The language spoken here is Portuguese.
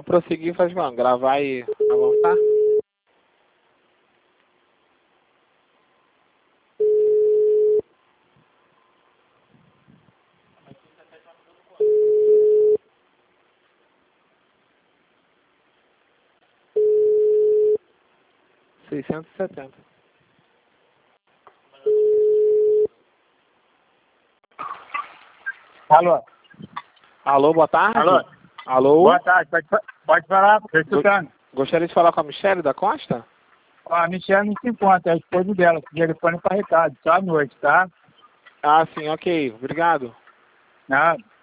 prosseguir, faz bom. Gravar e avançar. R$ 670. Alô? Alô, boa tarde. Alô? Alô? Boa tarde, pode falar, estou escutando. Gostaria de falar com a Michele da Costa? A Michelle não se encontra, é a esposa dela, que telefone para recado, só à noite, tá? Ah, sim, ok. Obrigado. Nada.